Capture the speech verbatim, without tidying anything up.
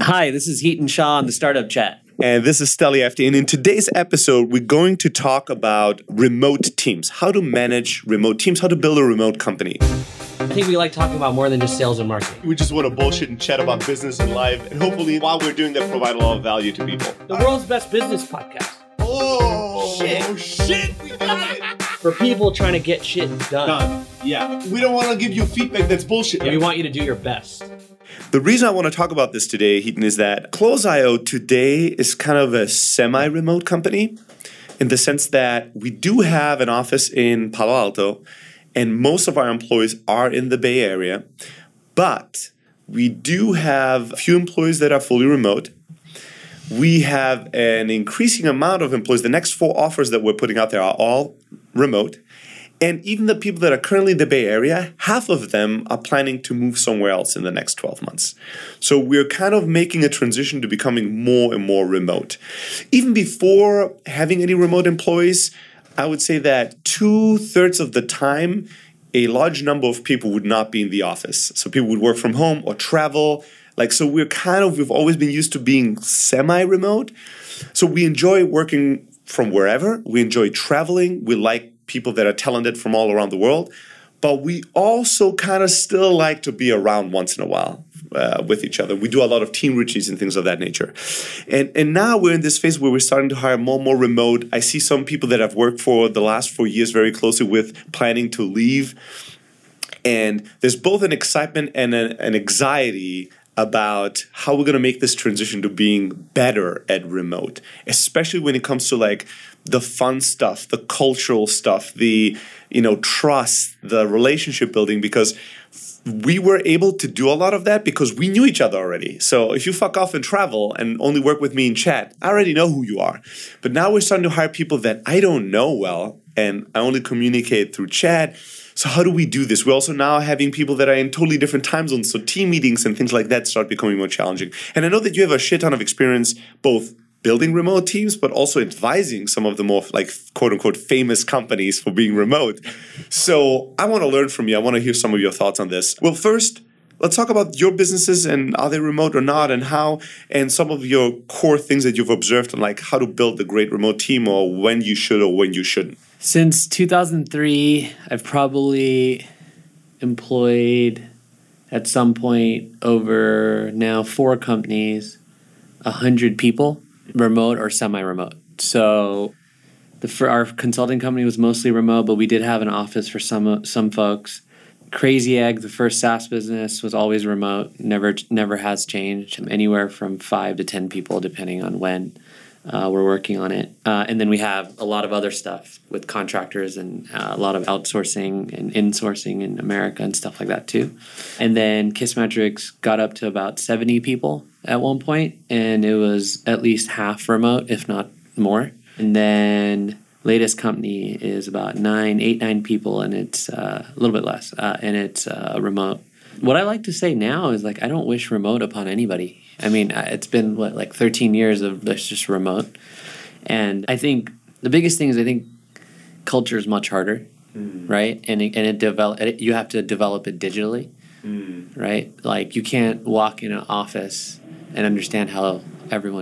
Hi, this is Heaton Shaw on the Startup Chat. And this is Steli Efti. And in today's episode, we're going to talk about remote teams, how to manage remote teams, how to build a remote company. I think we like talking about more than just sales and marketing. We just want to bullshit and chat about business and life. And hopefully, while we're doing that, provide a lot of value to people. The world's best business podcast. Oh, shit. Oh, shit. We got it. For people trying to get shit done. Done. Yeah. We don't want to give you feedback that's bullshit. Yeah, we want you to do your best. The reason I want to talk about this today, Heaton, is that Close dot I O today is kind of a semi-remote company in the sense that we do have an office in Palo Alto and most of our employees are in the Bay Area, but we do have a few employees that are fully remote. We have an increasing amount of employees. The next four offers that we're putting out there are all remote. And even the people that are currently in the Bay Area, half of them are planning to move somewhere else in the next twelve months. So we're kind of making a transition to becoming more and more remote. Even before having any remote employees, I would say that two-thirds of the time, a large number of people would not be in the office. So people would work from home or travel. Like, so we're kind of, we've always been used to being semi-remote. So we enjoy working from wherever. We enjoy traveling. We like people that are talented from all around the world, but we also kind of still like to be around once in a while uh, with each other. We do a lot of team retreats and things of that nature. And and now we're in this phase where we're starting to hire more and more remote. I see some people that I've worked for the last four years very closely with planning to leave. And there's both an excitement and a, an anxiety about how we're going to make this transition to being better at remote, especially when it comes to like the fun stuff, the cultural stuff, the, you know, trust, the relationship building, because we were able to do a lot of that because we knew each other already. So if you fuck off and travel and only work with me in chat, I already know who you are. But now we're starting to hire people that I don't know well and I only communicate through chat. So how do we do this? We're also now having people that are in totally different time zones. So team meetings and things like that start becoming more challenging. And I know that you have a shit ton of experience both building remote teams, but also advising some of the more like quote unquote famous companies for being remote. So I want to learn from you. I want to hear some of your thoughts on this. Well, first, let's talk about your businesses and are they remote or not and how, and some of your core things that you've observed on like how to build a great remote team or when you should or when you shouldn't. Since two thousand three, I've probably employed at some point over now four companies, one hundred people, remote or semi-remote. So the for our consulting company was mostly remote, but we did have an office for some some folks. Crazy Egg, the first SaaS business, was always remote, never never has changed, anywhere from five to ten people depending on when. Uh, we're working on it. Uh, and then we have a lot of other stuff with contractors and uh, a lot of outsourcing and insourcing in America and stuff like that too. And then Kissmetrics got up to about seventy people at one point, and it was at least half remote, if not more. And then latest company is about nine, eight, nine people, and it's uh, a little bit less, uh, and it's uh, remote. What I like to say now is like I don't wish remote upon anybody. I mean, it's been, what, like thirteen years of just remote. And I think the biggest thing is I think culture is much harder, mm. right? And it, and it develop, it, you have to develop it digitally, mm. right? Like you can't walk in an office and understand how everyone